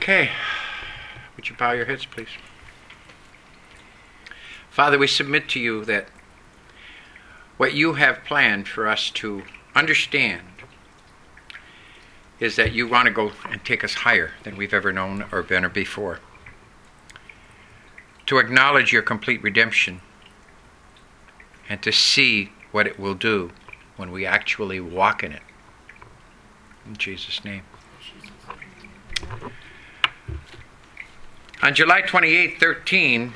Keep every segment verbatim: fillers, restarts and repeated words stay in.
Okay. Would you bow your heads, please? Father, we submit to you that what you have planned for us to understand is that you want to go and take us higher than we've ever known or been before. To acknowledge your complete redemption and to see what it will do when we actually walk in it. In Jesus' name. On July twenty-eighth, thirteen,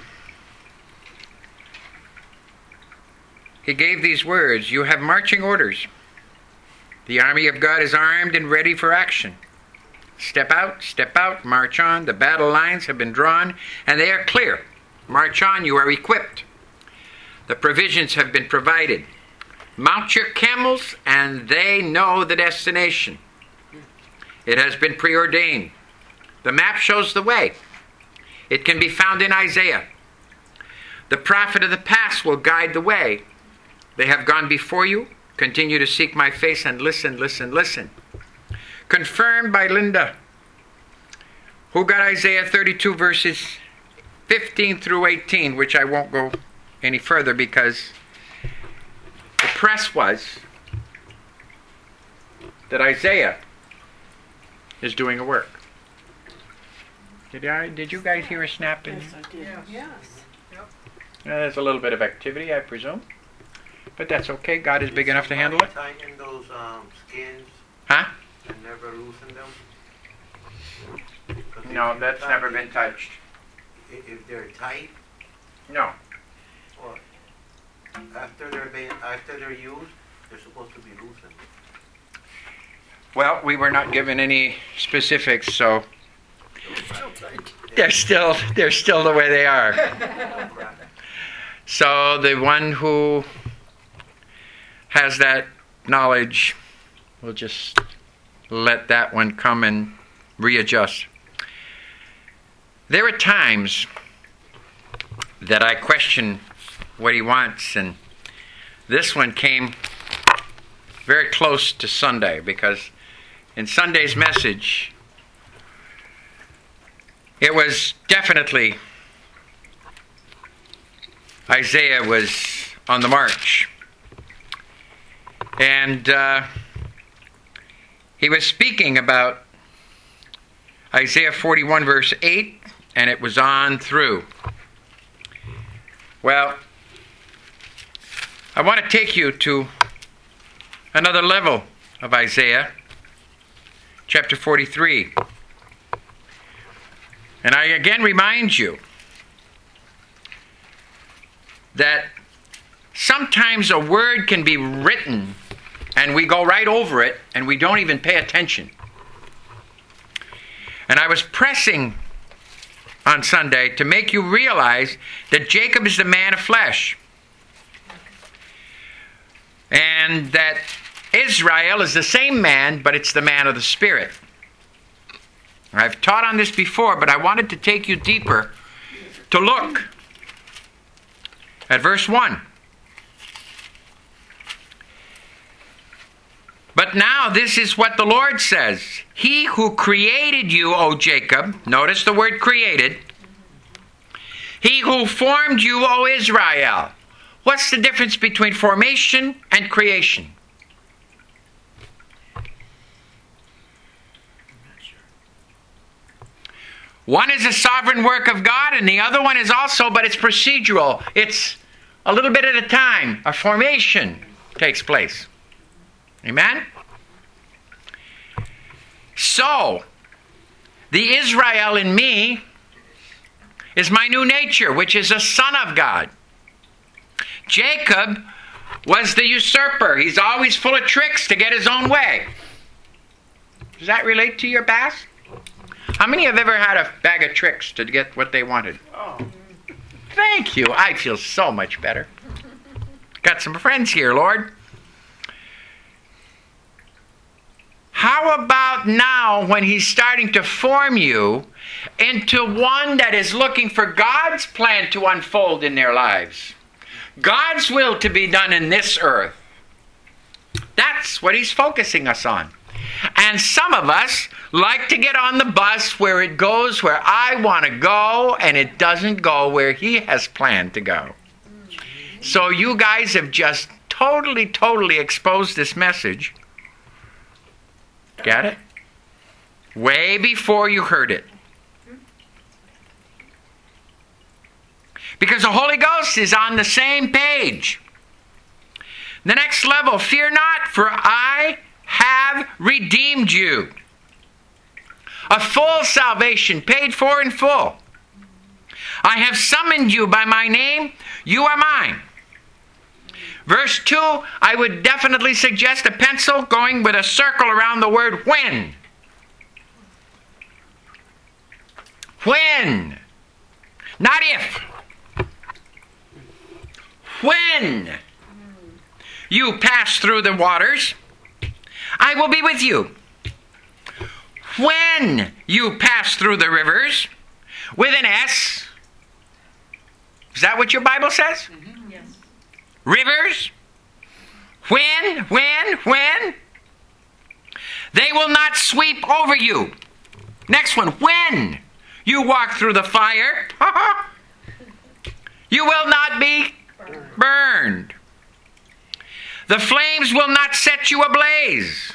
he gave these words, "You have marching orders. The army of God is armed and ready for action. Step out, step out, march on. The battle lines have been drawn and they are clear. March on, you are equipped. The provisions have been provided. Mount your camels and they know the destination. It has been preordained. The map shows the way. It can be found in Isaiah. The prophet of the past will guide the way. They have gone before you. Continue to seek my face and listen, listen, listen." Confirmed by Linda, who got Isaiah thirty-two verses fifteen through eighteen, which I won't go any further because the press was that Isaiah is doing a work. Did I? Did you guys hear a snap in? Yes, I did. Yes. yes. Yep. Uh, there's a little bit of activity, I presume. But that's okay. God is big enough to handle it. Tighten those um, skins. Huh? And never loosen them. No, that's tight, never been touched. If they're tight. No. Or after they're being, after they're used, they're supposed to be loosened. Well, we were not given any specifics, so they're still they're still the way they are. So the one who has that knowledge will just let that one come and readjust. There are times that I question what he wants, and this one came very close to Sunday, because in Sunday's message it was definitely Isaiah was on the march. And uh, he was speaking about Isaiah forty-one verse eight, and it was on through. Well, I want to take you to another level of Isaiah, chapter forty-three. And I again remind you that sometimes a word can be written and we go right over it and we don't even pay attention. And I was pressing on Sunday to make you realize that Jacob is the man of flesh, and that Israel is the same man, but it's the man of the Spirit. I've taught on this before, but I wanted to take you deeper to look at verse one. "But now this is what the Lord says. He who created you, O Jacob," notice the word created. "He who formed you, O Israel." What's the difference between formation and creation? One is a sovereign work of God, and the other one is also, but it's procedural. It's a little bit at a time. A formation takes place. Amen? So, the Israel in me is my new nature, which is a son of God. Jacob was the usurper. He's always full of tricks to get his own way. Does that relate to your past? How many have ever had a bag of tricks to get what they wanted? Oh. Thank you. I feel so much better. Got some friends here, Lord. How about now when he's starting to form you into one that is looking for God's plan to unfold in their lives? God's will to be done in this earth. That's what he's focusing us on. And some of us like to get on the bus where it goes where I want to go, and it doesn't go where he has planned to go. So you guys have just totally, totally exposed this message. Get it? Way before you heard it. Because the Holy Ghost is on the same page. The next level, fear not, for I have redeemed you. A full salvation, paid for in full. I have summoned you by my name, you are mine. Verse two, I would definitely suggest a pencil going with a circle around the word when. When. Not if. When you pass through the waters, I will be with you. When you pass through the rivers, with an S. Is that what your Bible says? Mm-hmm. Yes. Rivers. When, when, when. They will not sweep over you. Next one. When you walk through the fire, you will not be burned. The flames will not set you ablaze.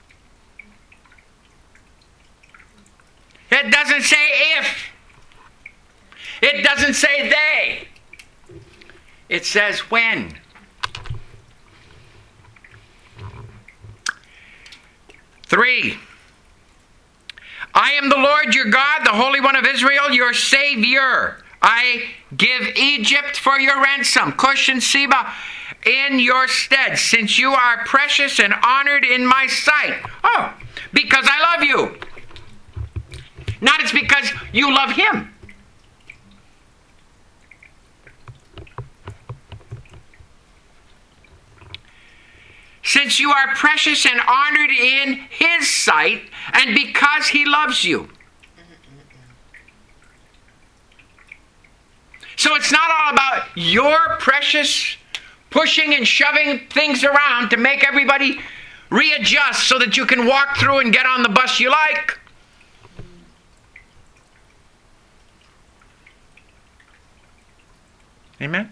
It doesn't say if. It doesn't say they. It says when. Three. I am the Lord your God, the Holy One of Israel, your Savior. I give Egypt for your ransom, Cush and Seba in your stead, since you are precious and honored in my sight. Oh, because I love you. Not it's because you love him. Since you are precious and honored in his sight, and because he loves you. So it's not all about your precious pushing and shoving things around to make everybody readjust so that you can walk through and get on the bus you like. Amen?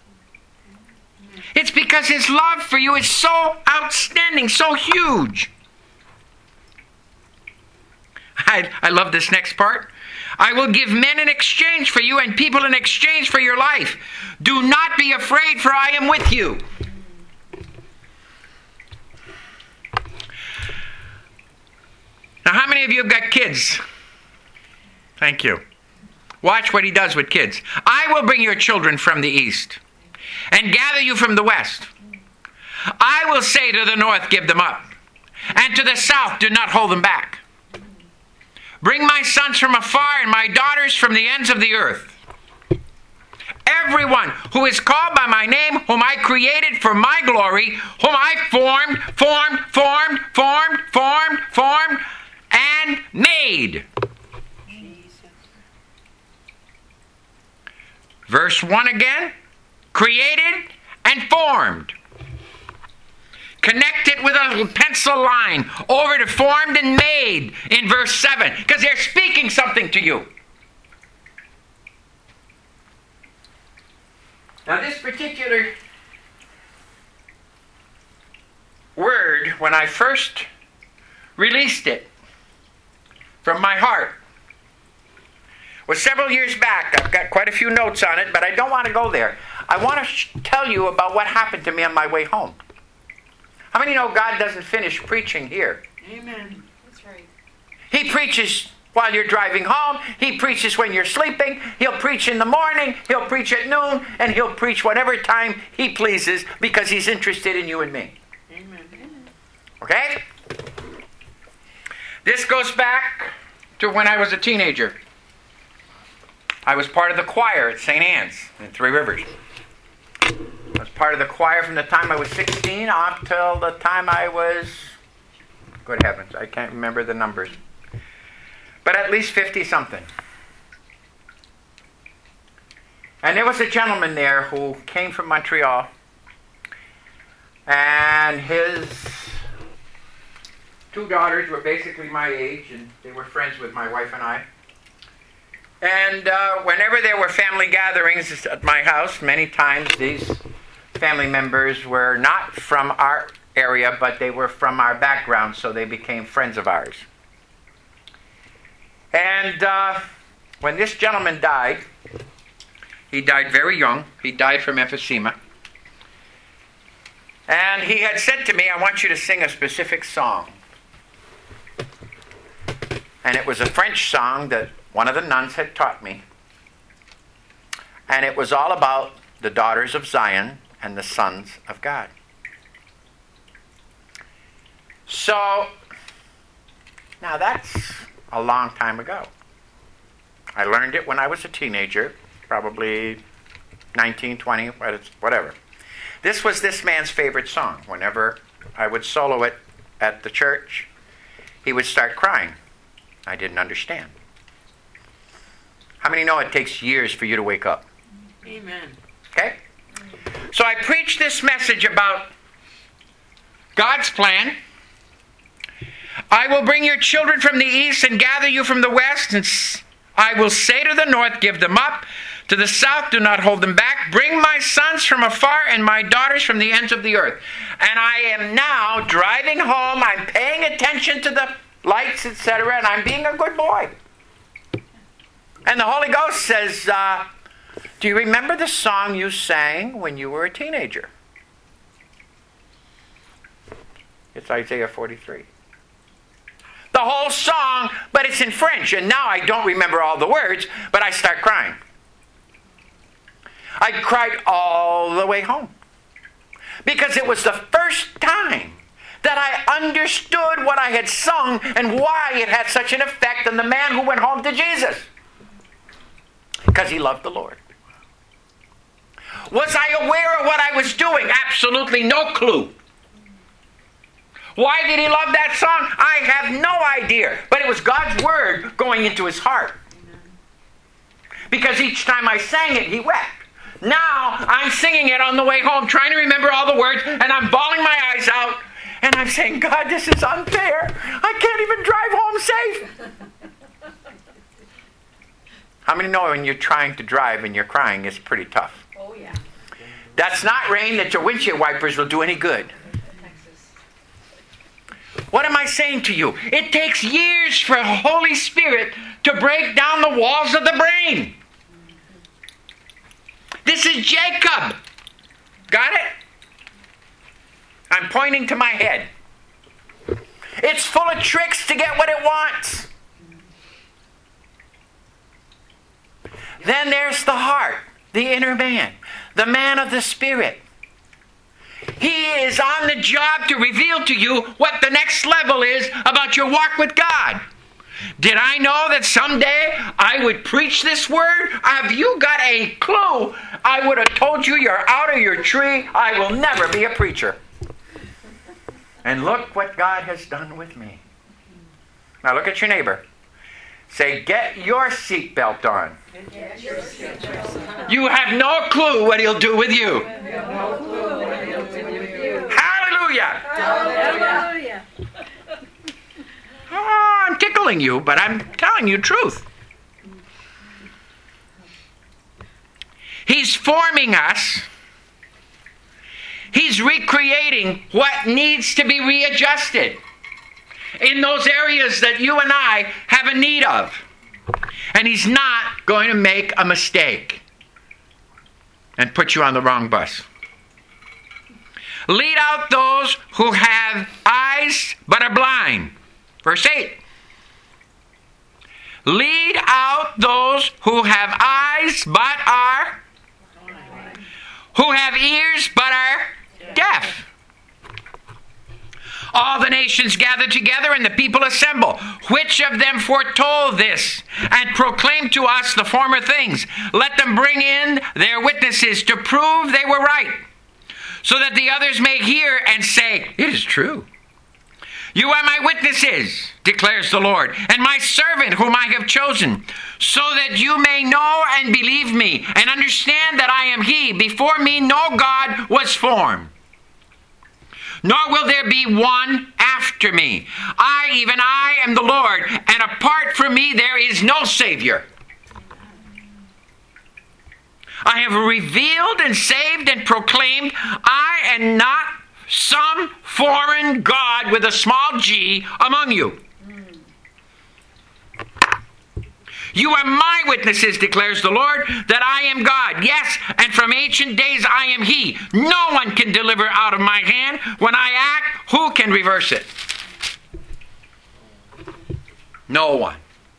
It's because his love for you is so outstanding, so huge. I, I love this next part. I will give men in exchange for you and people in exchange for your life. Do not be afraid, for I am with you. Now, how many of you have got kids? Thank you. Watch what he does with kids. I will bring your children from the east and gather you from the west. I will say to the north, give them up, and to the south, do not hold them back. Bring my sons from afar and my daughters from the ends of the earth. Everyone who is called by my name, whom I created for my glory, whom I formed, formed, formed, formed, formed, formed, and made. Verse one again. Created and formed. Connect it with a pencil line over to formed and made in verse seven, because they're speaking something to you. Now this particular word, when I first released it from my heart, was several years back. I've got quite a few notes on it, but I don't want to go there. I want to sh- tell you about what happened to me on my way home. How many know God doesn't finish preaching here? Amen. That's right. He preaches while you're driving home. He preaches when you're sleeping. He'll preach in the morning. He'll preach at noon. And he'll preach whatever time he pleases, because he's interested in you and me. Amen. Okay? This goes back to when I was a teenager. I was part of the choir at Saint Anne's in Three Rivers. I was part of the choir from the time I was sixteen up till the time I was, good heavens, I can't remember the numbers, but at least fifty-something. And there was a gentleman there who came from Montreal, and his two daughters were basically my age, and they were friends with my wife and I. And uh, whenever there were family gatherings at my house, many times these family members were not from our area, but they were from our background, so they became friends of ours. And uh, when this gentleman died, he died very young. He died from emphysema. And he had said to me, I want you to sing a specific song. And it was a French song that one of the nuns had taught me. And it was all about the daughters of Zion and the sons of God. So, now that's a long time ago. I learned it when I was a teenager, probably nineteen, twenty, whatever. This was this man's favorite song. Whenever I would solo it at the church, he would start crying. I didn't understand. How many know it takes years for you to wake up? Amen. Okay? So I preached this message about God's plan. I will bring your children from the east and gather you from the west, and I will say to the north, give them up. To the south, do not hold them back. Bring my sons from afar and my daughters from the ends of the earth. And I am now driving home. I'm paying attention to the lights, et cetera, and I'm being a good boy. And the Holy Ghost says, uh, do you remember the song you sang when you were a teenager? It's Isaiah forty-three. The whole song, but it's in French. And now I don't remember all the words, but I start crying. I cried all the way home. Because it was the first time that I understood what I had sung and why it had such an effect on the man who went home to Jesus. Because he loved the Lord. Was I aware of what I was doing? Absolutely no clue. Why did he love that song? I have no idea. But it was God's word going into his heart. Because each time I sang it, he wept. Now I'm singing it on the way home, trying to remember all the words, and I'm bawling my eyes out, and I'm saying, God, this is unfair. I can't even drive home safe. How many know when you're trying to drive and you're crying, it's pretty tough? Oh, yeah. That's not rain that your windshield wipers will do any good. What am I saying to you? It takes years for the Holy Spirit to break down the walls of the brain. This is Jacob. Got it? I'm pointing to my head. It's full of tricks to get what it wants. Then there's the heart, the inner man, the man of the Spirit. He is on the job to reveal to you what the next level is about your walk with God. Did I know that someday I would preach this word? Have you got a clue? I would have told you you're out of your tree. I will never be a preacher. And look what God has done with me. Now look at your neighbor. Say, get your seatbelt on. Get your seatbelt on. You have no clue what he'll do with you. No clue what he'll do with you. Hallelujah. Hallelujah. Oh, I'm tickling you, but I'm telling you truth. He's forming us. He's recreating what needs to be readjusted in those areas that you and I have a need of. And he's not going to make a mistake and put you on the wrong bus. Lead out those who have eyes but are blind. Verse eight. Lead out those who have eyes but are, who have ears but are deaf. All the nations gather together and the people assemble. Which of them foretold this and proclaimed to us the former things? Let them bring in their witnesses to prove they were right, so that the others may hear and say, it is true. You are my witnesses, declares the Lord, and my servant whom I have chosen, so that you may know and believe me, and understand that I am he. Before me no God was formed, nor will there be one after me. I, even I, am the Lord, and apart from me there is no Savior. I have revealed and saved and proclaimed, I am not some foreign god with a small g among you. You are my witnesses, declares the Lord, that I am God. Yes, and from ancient days I am He. No one can deliver out of my hand. When I act, who can reverse it? No one.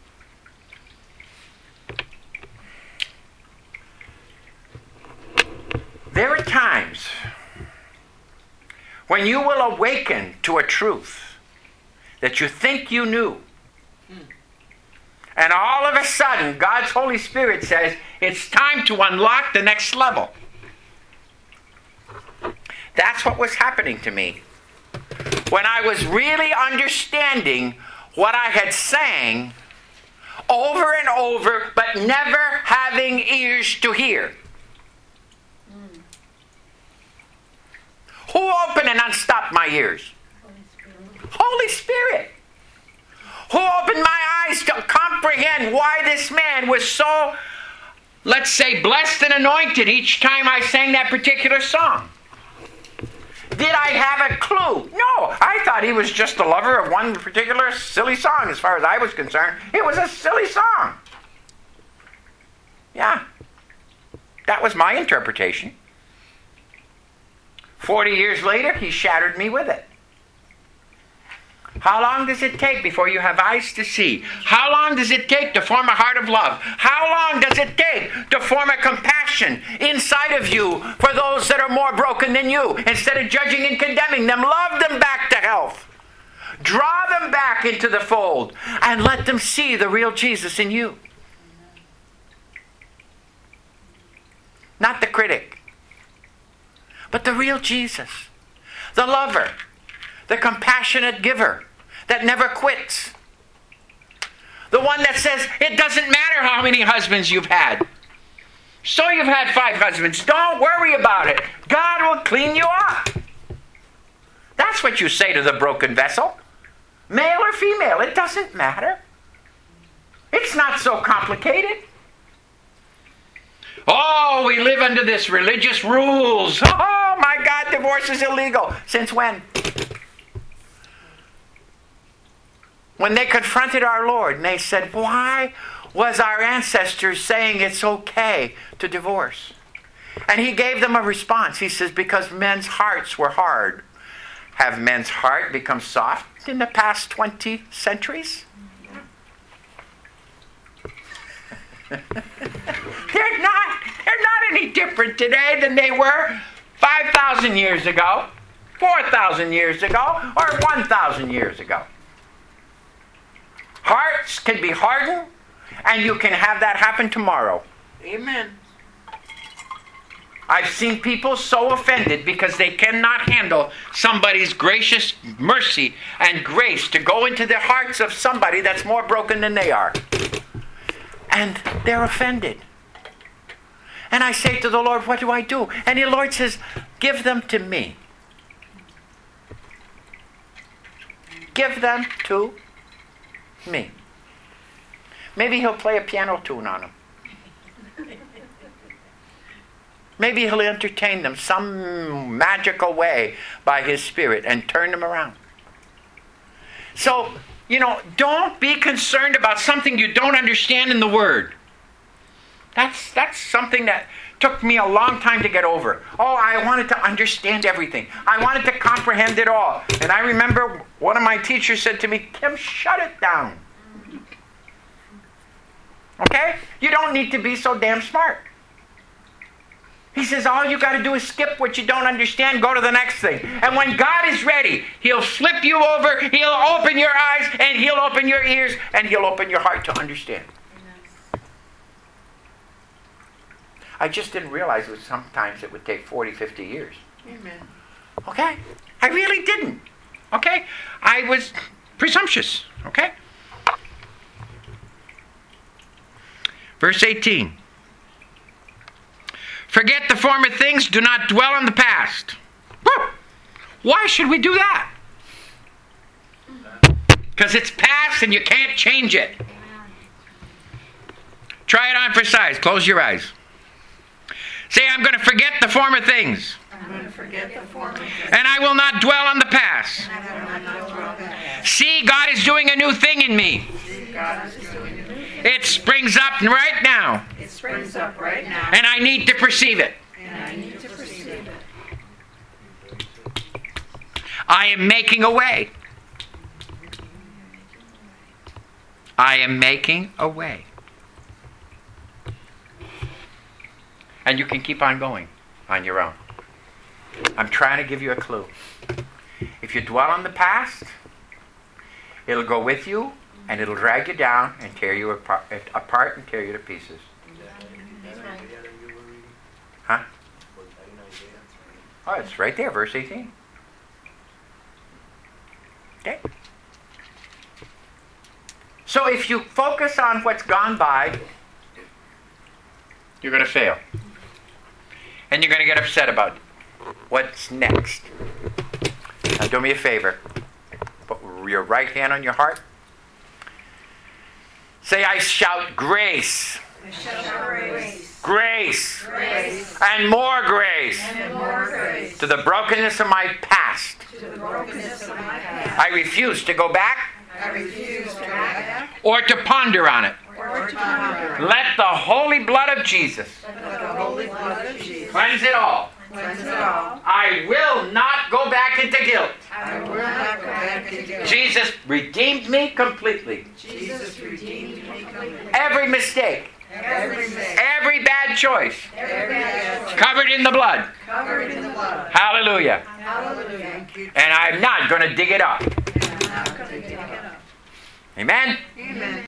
There are times when you will awaken to a truth that you think you knew. And all of a sudden, God's Holy Spirit says, it's time to unlock the next level. That's what was happening to me. When I was really understanding what I had sang over and over, but never having ears to hear. Mm. Who opened and unstopped my ears? Holy Spirit. Holy Spirit. Who opened my eyes to comprehend why this man was so, let's say, blessed and anointed each time I sang that particular song? Did I have a clue? No. I thought he was just a lover of one particular silly song as far as I was concerned. It was a silly song. Yeah. That was my interpretation. Forty years later, he shattered me with it. How long does it take before you have eyes to see? How long does it take to form a heart of love? How long does it take to form a compassion inside of you for those that are more broken than you? Instead of judging and condemning them, love them back to health. Draw them back into the fold and let them see the real Jesus in you. Not the critic, but the real Jesus. The lover. The compassionate giver that never quits. The one that says, it doesn't matter how many husbands you've had. So you've had five husbands. Don't worry about it. God will clean you up. That's what you say to the broken vessel. Male or female, it doesn't matter. It's not so complicated. Oh, we live under this religious rules. Oh my God, divorce is illegal. Since when? When they confronted our Lord and they said, why was our ancestors saying it's okay to divorce? And he gave them a response. He says, because men's hearts were hard. Have men's heart become soft in the past twenty centuries? they're not, they're not any different today than they were five thousand years ago, four thousand years ago, or one thousand years ago. Hearts can be hardened, and you can have that happen tomorrow. Amen. I've seen people so offended because they cannot handle somebody's gracious mercy and grace to go into the hearts of somebody that's more broken than they are. And they're offended. And I say to the Lord, what do I do? And the Lord says, give them to me. Give them to me. Maybe he'll play a piano tune on them. Maybe he'll entertain them some magical way by his Spirit and turn them around. So, you know, don't be concerned about something you don't understand in the Word. That's, that's something that took me a long time to get over. Oh, I wanted to understand everything. I wanted to comprehend it all. And I remember one of my teachers said to me, Kim, shut it down. Okay? You don't need to be so damn smart. He says, all you got to do is skip what you don't understand, go to the next thing. And when God is ready, he'll flip you over, he'll open your eyes, and he'll open your ears, and he'll open your heart to understand. I just didn't realize that sometimes it would take forty, fifty years. Amen. Okay? I really didn't. Okay? I was presumptuous. Okay? Verse eighteen. Forget the former things, do not dwell on the past. Woo! Why should we do that? Because it's past and you can't change it. Try it on for size. Close your eyes. Say, I'm going to forget the former things. I'm going to forget the former things. And I will not dwell on the past. And I will not dwell on the past. See, God is doing a new thing in me. See, God is doing a new thing. It springs up right now. It springs up right now. And I need to perceive it. And I need to perceive it. I am making a way. I am making a way. And you can keep on going on your own. I'm trying to give you a clue. If you dwell on the past, it'll go with you and it'll drag you down and tear you apart, apart and tear you to pieces. Huh? Oh, it's right there, verse eighteen. Okay. So if you focus on what's gone by, you're going to fail. And you're going to get upset about what's next. Now do me a favor. Put your right hand on your heart. Say, I shout grace. I shout grace. Grace. Grace. And more grace. And more grace. To the brokenness of my past. To the brokenness of my past. I refuse to go back I refuse to go back or to ponder on it. or to ponder. Let the holy blood of Jesus Let the holy blood of Jesus cleanse it all. cleanse it all. I will not go back into guilt. I will not go back to guilt. Jesus redeemed me completely. Jesus redeemed me completely. Every mistake, Every mistake, every bad choice, every bad choice, covered in the blood. covered in the blood. Hallelujah. Hallelujah. And I'm not going to dig it up. And I'm not going to dig it up. Amen. Amen.